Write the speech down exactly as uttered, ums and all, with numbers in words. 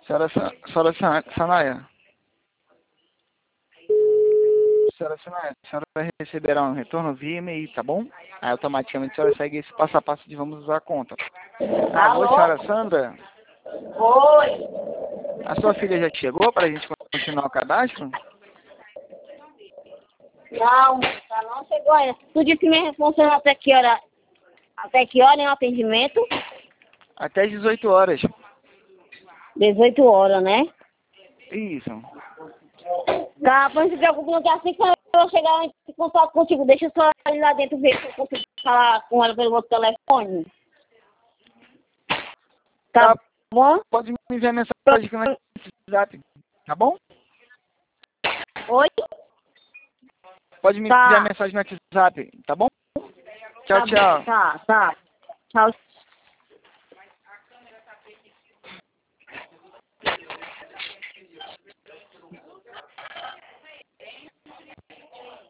Senhora, Sa- senhora Sa- Sanaia. Senhora Sanaia, a senhora vai receber um retorno via e-mail, tá bom? Aí automaticamente a senhora segue esse passo a passo de vamos usar a conta. Alô, Alô? senhora Sandra? Oi. A sua filha já chegou para a gente continuar o cadastro? Não, ela não chegou ainda. Tu disse minha responsável até que hora? Até que hora é o atendimento? Até às dezoito horas. dezoito horas, né? Isso. Tá, não se preocupe, não, que assim que eu vou chegar em contato contigo, deixa eu só ir lá dentro ver se eu consigo falar com ela pelo outro telefone. Tá, Tá. bom? Pode me enviar mensagem aqui no WhatsApp, tá bom? Oi? Pode me Tá. enviar mensagem no WhatsApp, tá bom? Tchau, Tá, tchau. tá, tá. Tchau.